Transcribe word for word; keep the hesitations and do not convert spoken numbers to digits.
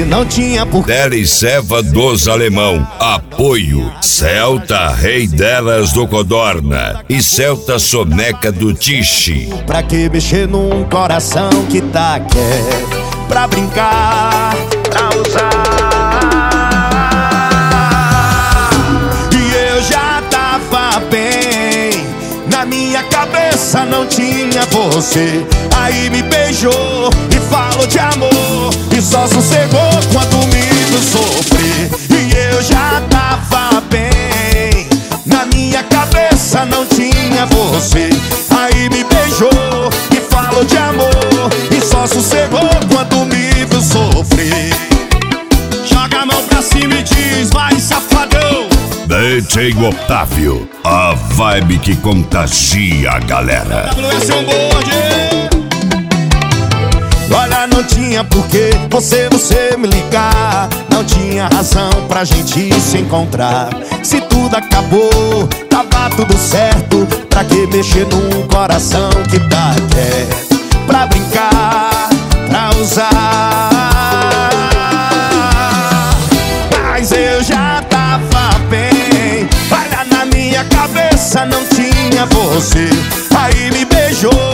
não tinha por... Deliceva dos Alemão. Apoio Celta Rei delas do Codorna e Celta Soneca do Tiche. Pra que mexer num coração que tá quieto? Pra brincar, pra usar. E eu já tava bem, na minha cabeça não tinha você. Aí me beijou e falou de amor, e só sossegou quando me viu sofrer. E eu já tava bem, na minha cabeça não tinha você. Aí me beijou e falou de amor, e só sossegou quando me viu sofrer. Joga a mão pra cima e diz, vai safadão. D J Otávio, a vibe que contagia a galera. Olha, não tinha porquê você, você me ligar. Não tinha razão pra gente se encontrar. Se tudo acabou, tava tudo certo. Pra que mexer num coração que tá quieto? Pra brincar, pra usar. Mas eu já tava bem, olha, na minha cabeça não tinha você. Aí me beijou